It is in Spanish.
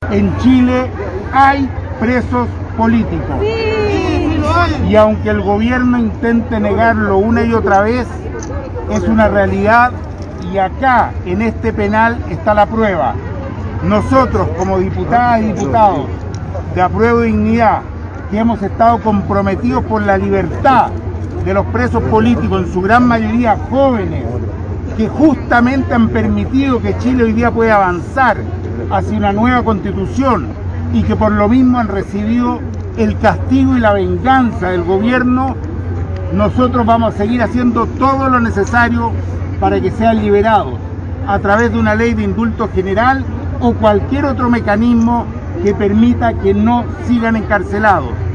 En Chile hay presos políticos. Y aunque el gobierno intente negarlo una y otra vez, es una realidad, y acá, en este penal, está la prueba. Nosotros, como diputadas y diputados de Apruebo Dignidad, que hemos estado comprometidos por la libertad de los presos políticos, en su gran mayoría jóvenes, que justamente han permitido que Chile hoy día pueda avanzar hacia una nueva constitución, y que por lo mismo han recibido el castigo y la venganza del gobierno, nosotros vamos a seguir haciendo todo lo necesario para que sean liberados a través de una ley de indulto general o cualquier otro mecanismo que permita que no sigan encarcelados.